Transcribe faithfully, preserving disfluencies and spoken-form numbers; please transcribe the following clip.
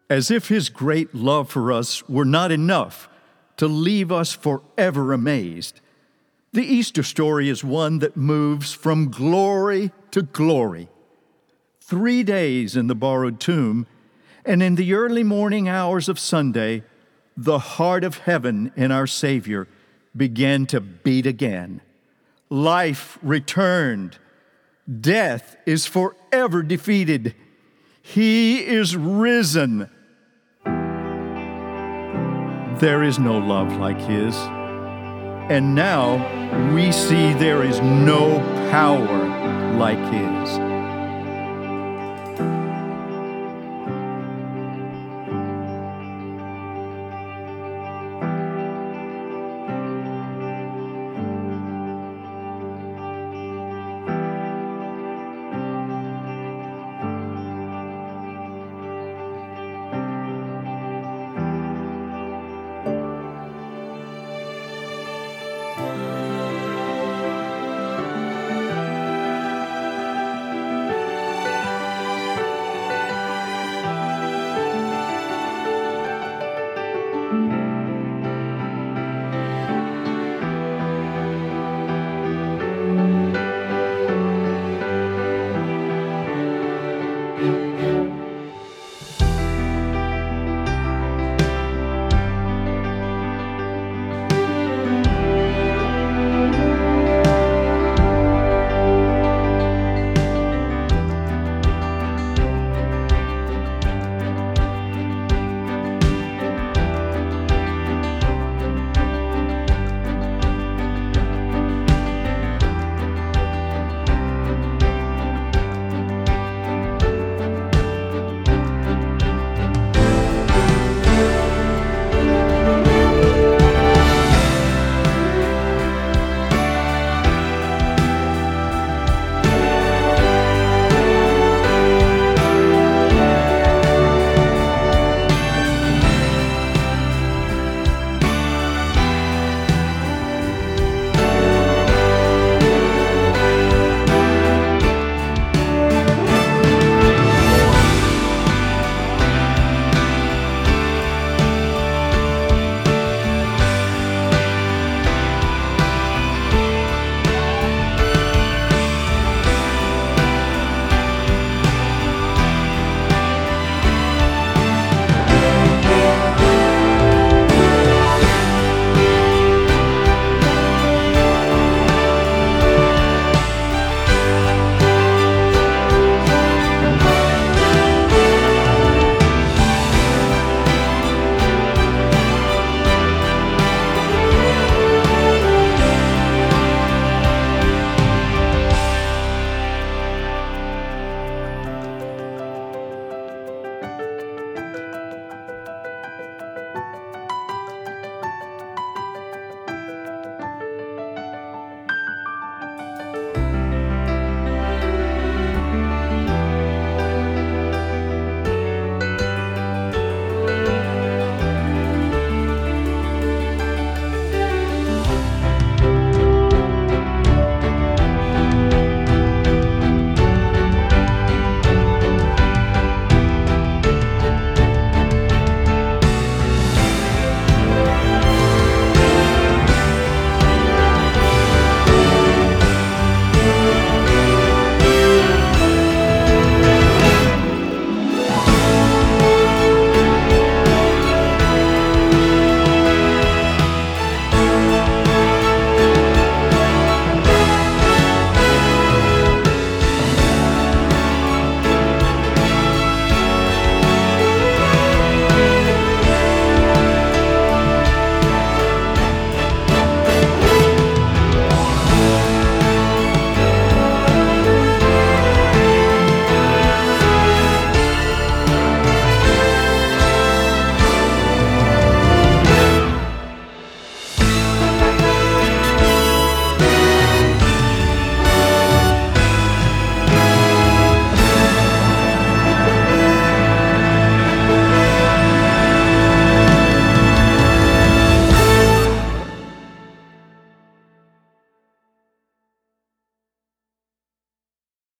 As if his great love for us were not enough to leave us forever amazed, the Easter story is one that moves from glory to glory. Three days in the borrowed tomb, and in the early morning hours of Sunday, the heart of heaven in our Savior began to beat again. Life returned. Death is forever defeated. He is risen. There is no love like his. And now we see there is no power like his.